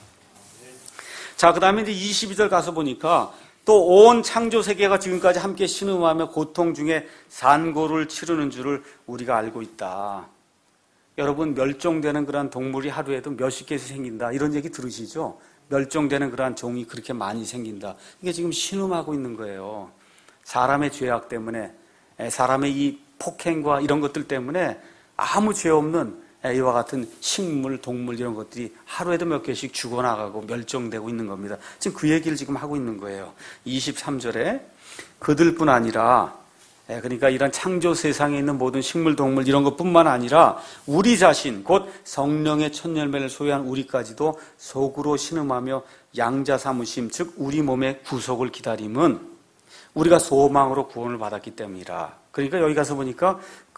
자, 그 다음에 이제 22절 가서 보니까 또 온 창조 세계가 지금까지 함께 신음하며 고통 중에 산고를 치르는 줄을 우리가 알고 있다. 여러분, 멸종되는 그러한 동물이 하루에도 몇십 개씩 생긴다, 이런 얘기 들으시죠? 멸종되는 그러한 종이 그렇게 많이 생긴다. 이게 지금 신음하고 있는 거예요. 사람의 죄악 때문에, 사람의 이 폭행과 이런 것들 때문에 아무 죄 없는 이와 같은 식물, 동물 이런 것들이 하루에도 몇 개씩 죽어나가고 멸종되고 있는 겁니다. 지금 그 얘기를 지금 하고 있는 거예요. 23절에 그들뿐 아니라, 그러니까 이런 창조 세상에 있는 모든 식물, 동물 이런 것뿐만 아니라 우리 자신, 곧 성령의 첫 열매를 소유한 우리까지도 속으로 신음하며 양자 삼으심, 즉 우리 몸의 구속을 기다림은 우리가 소망으로 구원을 받았기 때문이라. 그러니까 여기 가서 보니까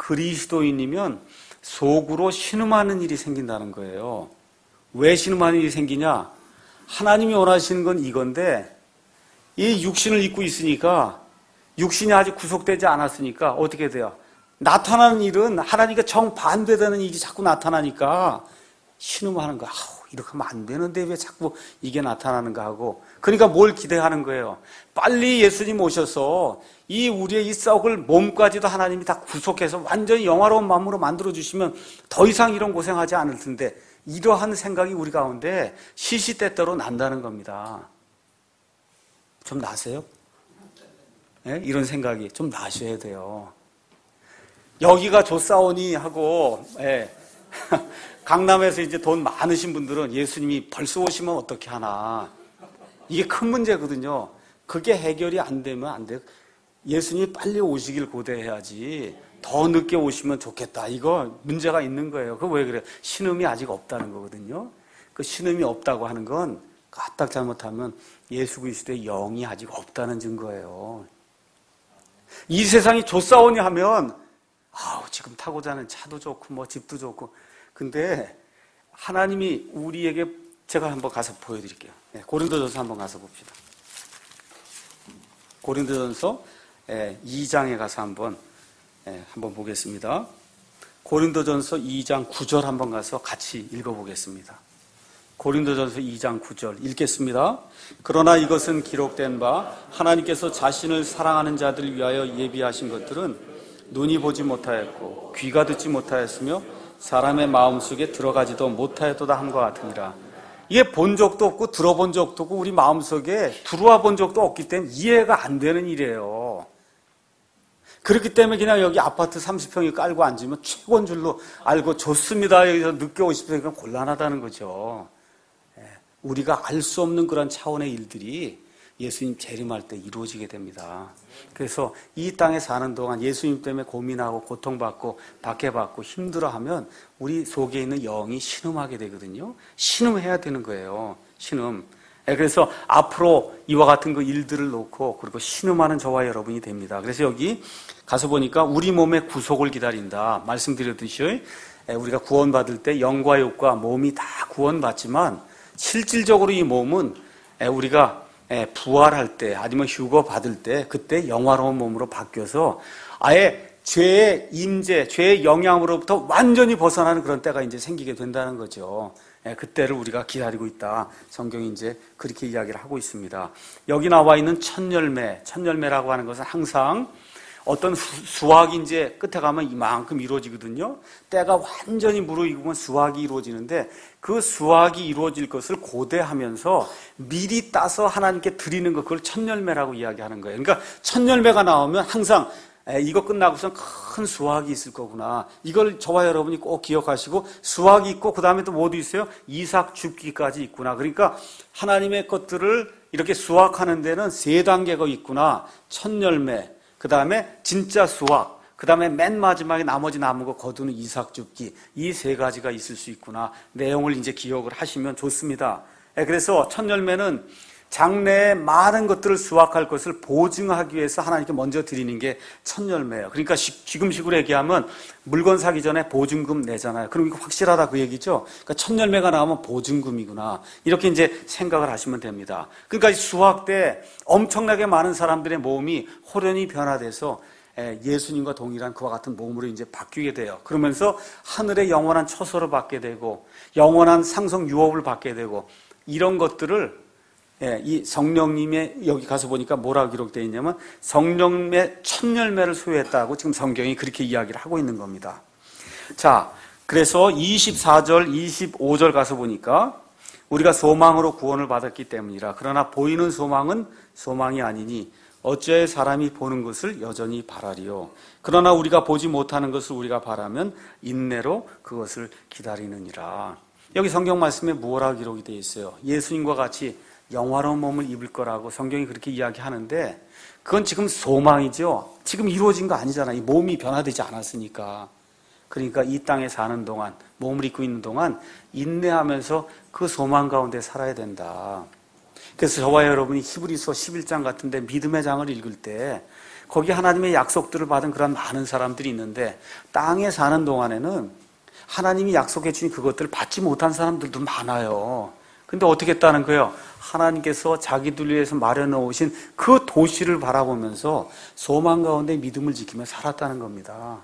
그리스도인이면 속으로 신음하는 일이 생긴다는 거예요. 왜 신음하는 일이 생기냐? 하나님이 원하시는 건 이건데, 이 육신을 입고 있으니까, 육신이 아직 구속되지 않았으니까 어떻게 돼요? 나타나는 일은 하나님과 정반대되는 일이 자꾸 나타나니까 신음하는 거야. 이렇게 하면 안 되는데 왜 자꾸 이게 나타나는가 하고. 그러니까 뭘 기대하는 거예요? 빨리 예수님 오셔서 이 우리의 이 썩을 몸까지도 하나님이 다 구속해서 완전히 영화로운 마음으로 만들어주시면 더 이상 이런 고생하지 않을 텐데, 이러한 생각이 우리 가운데 시시때때로 난다는 겁니다. 좀 나세요? 네? 이런 생각이 좀 나셔야 돼요. 여기가 좋사오니 하고, 강남에서 이제 돈 많으신 분들은 예수님이 벌써 오시면 어떻게 하나. 이게 큰 문제거든요. 그게 해결이 안 되면 안 돼요. 예수님이 빨리 오시길 고대해야지. 더 늦게 오시면 좋겠다. 이거 문제가 있는 거예요. 그 왜 그래요? 신음이 아직 없다는 거거든요. 그 신음이 없다고 하는 건 까딱 잘못하면 예수 그리스도의 영이 아직 없다는 증거예요. 이 세상이 좋사오니 하면 지금 타고자 하는 차도 좋고 뭐 집도 좋고, 근데 하나님이 우리에게, 제가 한번 가서 보여드릴게요. 고린도전서 한번 가서 봅시다. 고린도전서 2장에 가서 한번 보겠습니다. 고린도전서 2장 9절 한번 가서 같이 읽어보겠습니다. 고린도전서 2장 9절 읽겠습니다. 그러나 이것은 기록된 바 하나님께서 자신을 사랑하는 자들을 위하여 예비하신 것들은 눈이 보지 못하였고 귀가 듣지 못하였으며 사람의 마음속에 들어가지도 못하였도다 함과 같으니라. 이게 본 적도 없고 들어본 적도 없고 우리 마음속에 들어와 본 적도 없기 때문에 이해가 안 되는 일이에요. 그렇기 때문에 그냥 여기 아파트 30평이 깔고 앉으면 최고인 줄로 알고 좋습니다. 여기서 늦게 오십시오. 곤란하다는 거죠. 우리가 알 수 없는 그런 차원의 일들이 예수님 재림할 때 이루어지게 됩니다. 그래서 이 땅에 사는 동안 예수님 때문에 고민하고 고통받고 박해받고 힘들어하면 우리 속에 있는 영이 신음하게 되거든요. 신음해야 되는 거예요. 신음. 그래서 앞으로 이와 같은 그 일들을 놓고 그리고 신음하는 저와 여러분이 됩니다. 그래서 여기 가서 보니까 우리 몸의 구속을 기다린다. 말씀드렸듯이 우리가 구원받을 때 영과 육과 몸이 다 구원받지만 실질적으로 이 몸은 우리가 부활할 때 아니면 휴거 받을 때 그때 영화로운 몸으로 바뀌어서 아예 죄의 임재, 죄의 영향으로부터 완전히 벗어나는 그런 때가 이제 생기게 된다는 거죠. 그때를 우리가 기다리고 있다. 성경이 이제 그렇게 이야기를 하고 있습니다. 여기 나와 있는 첫 열매라고 하는 것은 항상 어떤 수확이 이제 끝에 가면 이만큼 이루어지거든요. 때가 완전히 무르익으면 수확이 이루어지는데 그 수확이 이루어질 것을 고대하면서 미리 따서 하나님께 드리는 것, 그걸 첫 열매라고 이야기하는 거예요. 그러니까 첫 열매가 나오면 항상 이거 끝나고선 큰 수확이 있을 거구나. 이걸 저와 여러분이 꼭 기억하시고, 수확이 있고 그 다음에 또 뭐도 있어요? 이삭 줍기까지 있구나. 그러니까 하나님의 것들을 이렇게 수확하는 데는 3단계가 있구나. 첫 열매, 그 다음에 진짜 수확, 그 다음에 맨 마지막에 나머지 남은 거 거두는 이삭 줍기. 이 3가지가 있을 수 있구나. 내용을 이제 기억을 하시면 좋습니다. 그래서 첫 열매는 장래에 많은 것들을 수확할 것을 보증하기 위해서 하나님께 먼저 드리는 게 첫 열매예요. 그러니까 지금식으로 얘기하면 물건 사기 전에 보증금 내잖아요. 그럼 이거 확실하다 그 얘기죠. 그러니까 첫 열매가 나오면 보증금이구나. 이렇게 이제 생각을 하시면 됩니다. 그러니까 수확 때 엄청나게 많은 사람들의 몸이 호련히 변화돼서 예수님과 동일한 그와 같은 몸으로 이제 바뀌게 돼요. 그러면서 하늘의 영원한 처소를 받게 되고 영원한 상속 유업을 받게 되고 이런 것들을 이 성령님의 여기 가서 보니까 뭐라고 기록되어 있냐면 성령님의 첫 열매를 소유했다고 지금 성경이 그렇게 이야기를 하고 있는 겁니다. 자, 그래서 24절, 25절 가서 보니까 우리가 소망으로 구원을 받았기 때문이라. 그러나 보이는 소망은 소망이 아니니 어찌하여 사람이 보는 것을 여전히 바라리요. 그러나 우리가 보지 못하는 것을 우리가 바라면 인내로 그것을 기다리느니라. 여기 성경 말씀에 뭐라고 기록이 되어 있어요? 예수님과 같이 영화로운 몸을 입을 거라고 성경이 그렇게 이야기하는데 그건 지금 소망이죠. 지금 이루어진 거 아니잖아요. 이 몸이 변화되지 않았으니까. 그러니까 이 땅에 사는 동안, 몸을 입고 있는 동안 인내하면서 그 소망 가운데 살아야 된다. 그래서 저와 여러분이 히브리서 11장 같은데 믿음의 장을 읽을 때 거기 하나님의 약속들을 받은 그런 많은 사람들이 있는데 땅에 사는 동안에는 하나님이 약속해 주신 그것들을 받지 못한 사람들도 많아요. 근데 어떻게 했다는 거예요? 하나님께서 자기들 위해서 마련해 오신 그 도시를 바라보면서 소망 가운데 믿음을 지키며 살았다는 겁니다.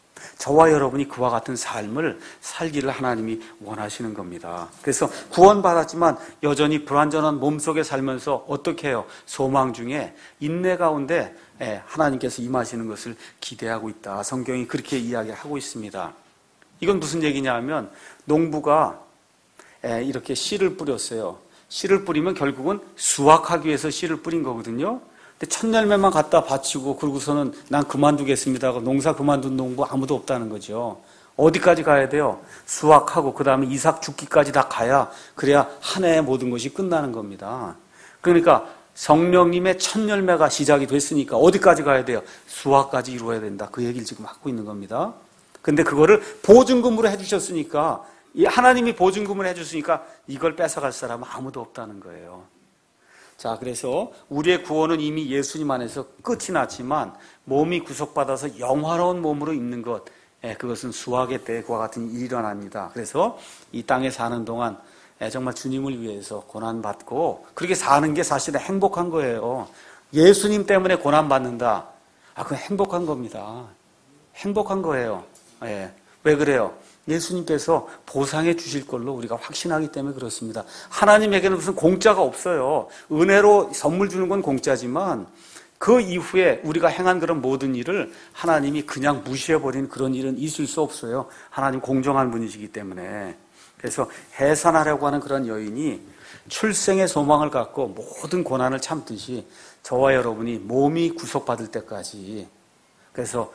저와 여러분이 그와 같은 삶을 살기를 하나님이 원하시는 겁니다. 그래서 구원받았지만 여전히 불완전한 몸속에 살면서 어떻게 해요? 소망 중에 인내 가운데 하나님께서 임하시는 것을 기대하고 있다. 성경이 그렇게 이야기하고 있습니다. 이건 무슨 얘기냐 하면 농부가 이렇게 씨를 뿌렸어요. 씨를 뿌리면 결국은 수확하기 위해서 씨를 뿌린 거거든요. 근데 첫 열매만 갖다 바치고 그러고서는 난 그만두겠습니다 하고 농사 그만둔 농부 아무도 없다는 거죠. 어디까지 가야 돼요? 수확하고 그 다음에 이삭 죽기까지 다 가야 그래야 한 해의 모든 것이 끝나는 겁니다. 그러니까 성령님의 첫 열매가 시작이 됐으니까 어디까지 가야 돼요? 수확까지 이루어야 된다. 그 얘기를 지금 하고 있는 겁니다. 근데 그거를 보증금으로 해주셨으니까 하나님이 보증금을 해줬으니까 이걸 뺏어갈 사람은 아무도 없다는 거예요. 자, 그래서 우리의 구원은 이미 예수님 안에서 끝이 났지만 몸이 구속받아서 영화로운 몸으로 있는 것, 그것은 수확의 때 그와 같은 일이 일어납니다. 그래서 이 땅에 사는 동안 정말 주님을 위해서 고난받고 그렇게 사는 게 사실은 행복한 거예요. 예수님 때문에 고난받는다. 그건 행복한 겁니다. 행복한 거예요. 왜 그래요? 예수님께서 보상해 주실 걸로 우리가 확신하기 때문에 그렇습니다. 하나님에게는 무슨 공짜가 없어요. 은혜로 선물 주는 건 공짜지만 그 이후에 우리가 행한 그런 모든 일을 하나님이 그냥 무시해버리는 그런 일은 있을 수 없어요. 하나님 공정한 분이시기 때문에. 그래서 해산하려고 하는 그런 여인이 출생의 소망을 갖고 모든 고난을 참듯이 저와 여러분이 몸이 구속받을 때까지 그래서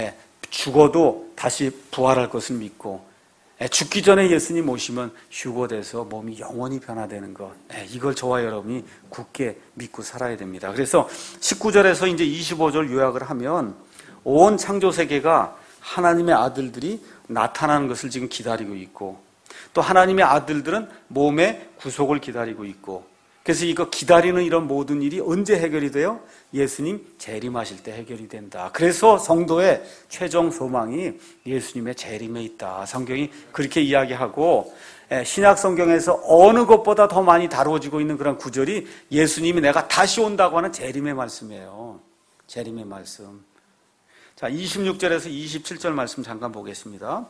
죽어도 다시 부활할 것을 믿고 죽기 전에 예수님 오시면 휴거돼서 몸이 영원히 변화되는 것, 이걸 저와 여러분이 굳게 믿고 살아야 됩니다. 그래서 19절에서 이제 25절 요약을 하면 온 창조세계가 하나님의 아들들이 나타나는 것을 지금 기다리고 있고 또 하나님의 아들들은 몸의 구속을 기다리고 있고 그래서 이거 기다리는 이런 모든 일이 언제 해결이 돼요? 예수님 재림하실 때 해결이 된다. 그래서 성도의 최종 소망이 예수님의 재림에 있다. 성경이 그렇게 이야기하고 신약 성경에서 어느 것보다 더 많이 다루어지고 있는 그런 구절이 예수님이 내가 다시 온다고 하는 재림의 말씀이에요. 재림의 말씀. 자, 26절에서 27절 말씀 잠깐 보겠습니다.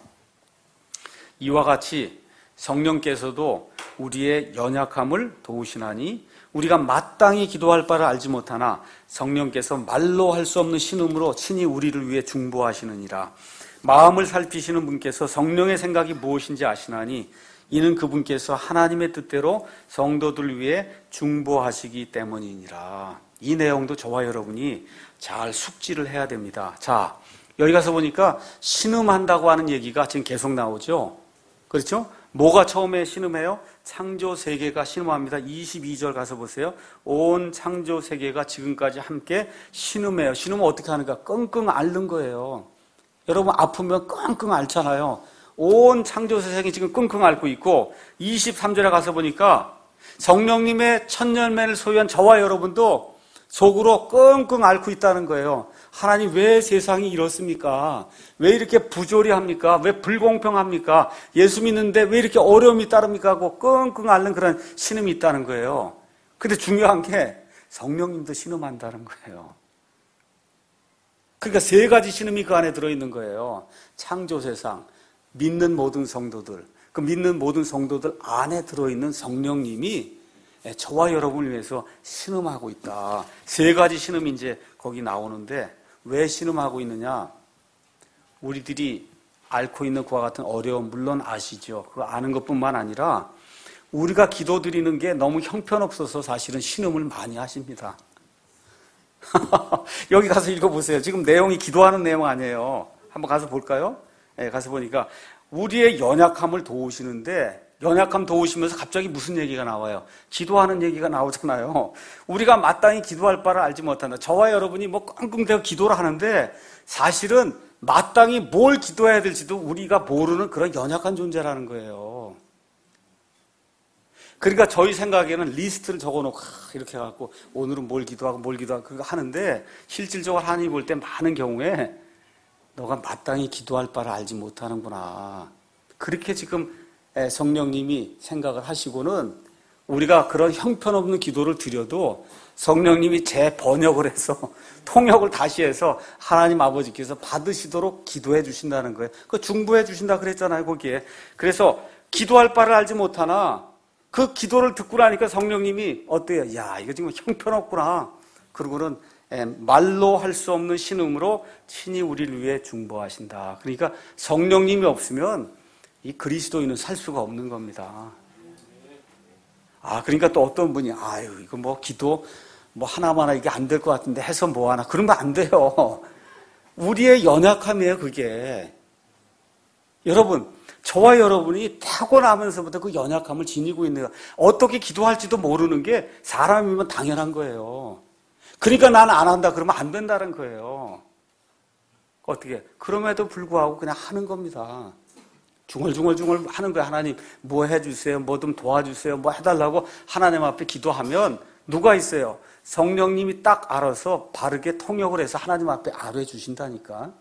이와 같이 성령께서도 우리의 연약함을 도우시나니 우리가 마땅히 기도할 바를 알지 못하나 성령께서 말로 할 수 없는 신음으로 친히 우리를 위해 중보하시느니라. 마음을 살피시는 분께서 성령의 생각이 무엇인지 아시나니 이는 그분께서 하나님의 뜻대로 성도들 위해 중보하시기 때문이니라. 이 내용도 저와 여러분이 잘 숙지를 해야 됩니다. 자, 여기 가서 보니까 신음한다고 하는 얘기가 지금 계속 나오죠. 그렇죠? 뭐가 처음에 신음해요? 창조 세계가 신음합니다. 22절 가서 보세요. 온 창조 세계가 지금까지 함께 신음해요. 신음은 어떻게 하는가? 끙끙 앓는 거예요. 여러분 아프면 끙끙 앓잖아요. 온 창조 세상이 지금 끙끙 앓고 있고 23절에 가서 보니까 성령님의 천년만을 소유한 저와 여러분도 속으로 끙끙 앓고 있다는 거예요. 하나님 왜 세상이 이렇습니까? 왜 이렇게 부조리합니까? 왜 불공평합니까? 예수 믿는데 왜 이렇게 어려움이 따릅니까? 하고 끙끙 앓는 그런 신음이 있다는 거예요. 근데 중요한 게 성령님도 신음한다는 거예요. 그러니까 세 가지 신음이 그 안에 들어있는 거예요. 창조 세상, 믿는 모든 성도들, 그 믿는 모든 성도들 안에 들어있는 성령님이 저와 여러분을 위해서 신음하고 있다. 세 가지 신음이 이제 거기 나오는데 왜 신음하고 있느냐? 우리들이 앓고 있는 그와 같은 어려움 물론 아시죠. 그거 아는 것뿐만 아니라 우리가 기도드리는 게 너무 형편없어서 사실은 신음을 많이 하십니다. 여기 가서 읽어보세요. 지금 내용이 기도하는 내용 아니에요. 한번 가서 볼까요? 네, 가서 보니까 우리의 연약함을 도우시는데 연약함 도우시면서 갑자기 무슨 얘기가 나와요? 기도하는 얘기가 나오잖아요. 우리가 마땅히 기도할 바를 알지 못한다. 저와 여러분이 뭐 끙끙대고 기도를 하는데 사실은 마땅히 뭘 기도해야 될지도 우리가 모르는 그런 연약한 존재라는 거예요. 그러니까 저희 생각에는 리스트를 적어놓고 이렇게 해갖고 오늘은 뭘 기도하고 그거 하는데 실질적으로 하나님 볼 때 많은 경우에 너가 마땅히 기도할 바를 알지 못하는구나. 그렇게 지금 성령님이 생각을 하시고는 우리가 그런 형편없는 기도를 드려도 성령님이 재번역을 해서 통역을 다시 해서 하나님 아버지께서 받으시도록 기도해 주신다는 거예요. 그 중보해 주신다 그랬잖아요, 거기에. 그래서 기도할 바를 알지 못하나 그 기도를 듣고 나니까 성령님이 어때요? 야, 이거 지금 형편없구나. 그러고는 말로 할 수 없는 신음으로 친히 우리를 위해 중보하신다. 그러니까 성령님이 없으면 이 그리스도인은 살 수가 없는 겁니다. 그러니까 또 어떤 분이 이거 뭐 기도 뭐 하나마나 이게 안 될 것 같은데 해서 뭐 하나 그러면 안 돼요. 우리의 연약함이에요, 그게. 여러분, 저와 여러분이 타고나면서부터 그 연약함을 지니고 있는 거예요. 어떻게 기도할지도 모르는 게 사람이면 당연한 거예요. 그러니까 나는 안 한다 그러면 안 된다는 거예요. 어떻게? 그럼에도 불구하고 그냥 하는 겁니다. 중얼중얼 하는 거예요. 하나님 뭐 해주세요, 뭐 좀 도와주세요, 뭐 해달라고 하나님 앞에 기도하면 누가 있어요? 성령님이 딱 알아서 바르게 통역을 해서 하나님 앞에 아뢰 주신다니까.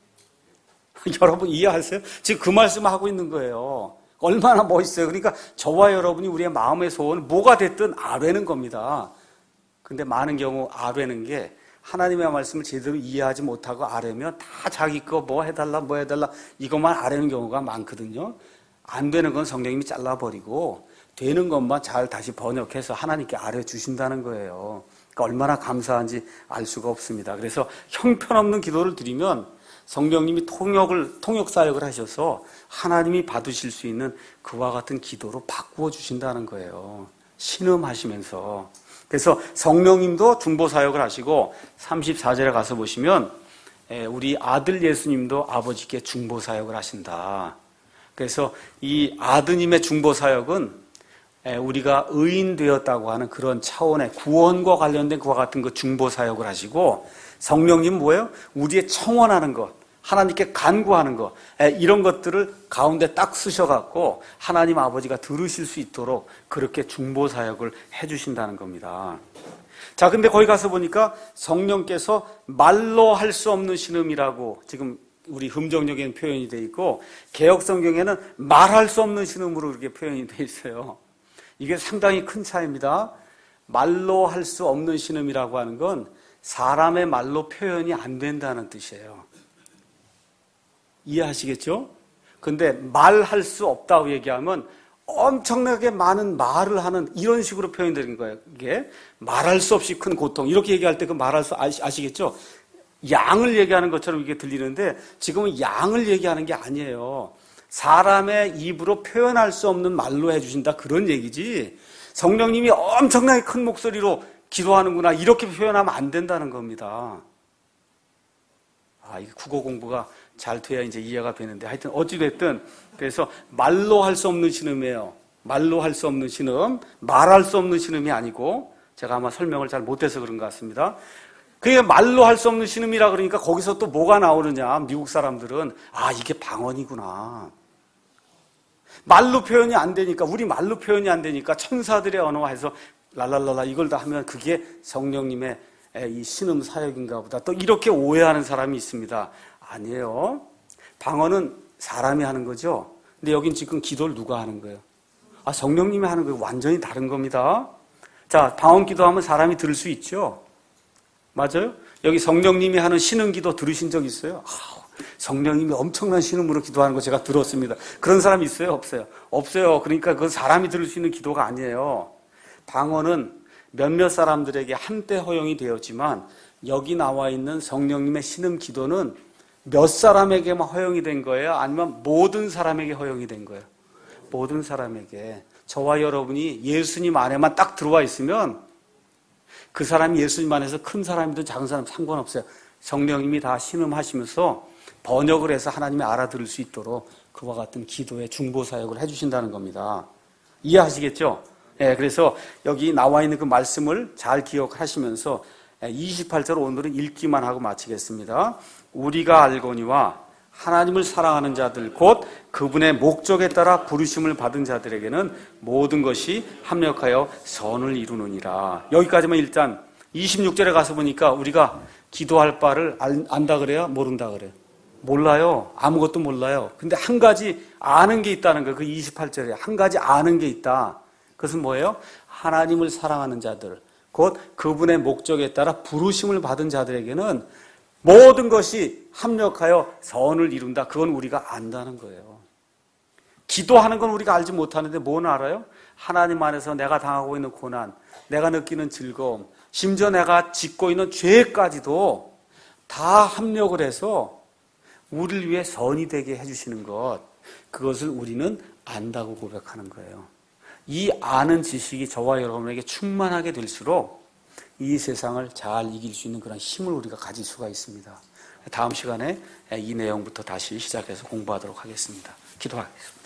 여러분 이해하세요? 지금 그 말씀을 하고 있는 거예요. 얼마나 멋있어요. 그러니까 저와 여러분이 우리의 마음의 소원은 뭐가 됐든 아뢰는 겁니다. 근데 많은 경우 아뢰는 게 하나님의 말씀을 제대로 이해하지 못하고 아뢰면 다 자기 거 뭐 해달라 이것만 아뢰는 경우가 많거든요. 안 되는 건 성령님이 잘라버리고 되는 것만 잘 다시 번역해서 하나님께 아뢰 주신다는 거예요. 그러니까 얼마나 감사한지 알 수가 없습니다. 그래서 형편없는 기도를 드리면 성령님이 통역 사역을 하셔서 하나님이 받으실 수 있는 그와 같은 기도로 바꾸어 주신다는 거예요. 신음하시면서. 그래서 성령님도 중보 사역을 하시고 34절에 가서 보시면 우리 아들 예수님도 아버지께 중보 사역을 하신다. 그래서 이 아드님의 중보 사역은 우리가 의인 되었다고 하는 그런 차원의 구원과 관련된 그와 같은 그 중보 사역을 하시고 성령님 뭐예요? 우리의 청원하는 것, 하나님께 간구하는 것, 이런 것들을 가운데 딱 쓰셔갖고 하나님 아버지가 들으실 수 있도록 그렇게 중보 사역을 해주신다는 겁니다. 자, 근데 거기 가서 보니까 성령께서 말로 할 수 없는 신음이라고 지금 우리 흠정역에는 표현이 되어 있고 개역성경에는 말할 수 없는 신음으로 이렇게 표현이 되어 있어요. 이게 상당히 큰 차이입니다. 말로 할 수 없는 신음이라고 하는 건 사람의 말로 표현이 안 된다는 뜻이에요. 이해하시겠죠? 근데 말할 수 없다고 얘기하면 엄청나게 많은 말을 하는 이런 식으로 표현되는 거예요. 이게 말할 수 없이 큰 고통 이렇게 얘기할 때 그 말할 수 아시겠죠? 양을 얘기하는 것처럼 이게 들리는데 지금은 양을 얘기하는 게 아니에요. 사람의 입으로 표현할 수 없는 말로 해주신다 그런 얘기지 성령님이 엄청나게 큰 목소리로 기도하는구나 이렇게 표현하면 안 된다는 겁니다. 이게 국어 공부가 잘 돼야 이제 이해가 되는데 하여튼 어찌됐든 그래서 말로 할 수 없는 신음이에요. 말로 할 수 없는 신음, 말할 수 없는 신음이 아니고 제가 아마 설명을 잘 못해서 그런 것 같습니다. 그게 말로 할 수 없는 신음이라 그러니까 거기서 또 뭐가 나오느냐 미국 사람들은 이게 방언이구나. 말로 표현이 안 되니까 우리 말로 표현이 안 되니까 천사들의 언어와 해서 랄랄랄라 이걸 다 하면 그게 성령님의 이 신음 사역인가 보다. 또 이렇게 오해하는 사람이 있습니다. 아니에요. 방언은 사람이 하는 거죠. 근데 여긴 지금 기도를 누가 하는 거예요? 성령님이 하는 거예요. 완전히 다른 겁니다. 자, 방언 기도하면 사람이 들을 수 있죠. 맞아요? 여기 성령님이 하는 신음 기도 들으신 적 있어요? 성령님이 엄청난 신음으로 기도하는 거 제가 들었습니다. 그런 사람 있어요? 없어요? 없어요. 그러니까 그건 사람이 들을 수 있는 기도가 아니에요. 방언은 몇몇 사람들에게 한때 허용이 되었지만 여기 나와 있는 성령님의 신음 기도는 몇 사람에게만 허용이 된 거예요? 아니면 모든 사람에게 허용이 된 거예요? 모든 사람에게. 저와 여러분이 예수님 안에만 딱 들어와 있으면 그 사람이 예수님 안에서 큰 사람이든 작은 사람 상관없어요. 성령님이 다 신음하시면서 번역을 해서 하나님이 알아들을 수 있도록 그와 같은 기도의 중보 사역을 해주신다는 겁니다. 이해하시겠죠? 그래서 여기 나와 있는 그 말씀을 잘 기억하시면서 28절 오늘은 읽기만 하고 마치겠습니다. 우리가 알거니와 하나님을 사랑하는 자들 곧 그분의 목적에 따라 부르심을 받은 자들에게는 모든 것이 합력하여 선을 이루느니라. 여기까지만 일단 26절에 가서 보니까 우리가 기도할 바를 안다 그래요? 모른다 그래요? 몰라요. 아무것도 몰라요. 근데 한 가지 아는 게 있다는 거예요. 그 28절에 한 가지 아는 게 있다. 그것은 뭐예요? 하나님을 사랑하는 자들 곧 그분의 목적에 따라 부르심을 받은 자들에게는 모든 것이 합력하여 선을 이룬다. 그건 우리가 안다는 거예요. 기도하는 건 우리가 알지 못하는데 뭐는 알아요? 하나님 안에서 내가 당하고 있는 고난, 내가 느끼는 즐거움, 심지어 내가 짓고 있는 죄까지도 다 합력을 해서 우리를 위해 선이 되게 해주시는 것, 그것을 우리는 안다고 고백하는 거예요. 이 아는 지식이 저와 여러분에게 충만하게 될수록 이 세상을 잘 이길 수 있는 그런 힘을 우리가 가질 수가 있습니다. 다음 시간에 이 내용부터 다시 시작해서 공부하도록 하겠습니다. 기도하겠습니다.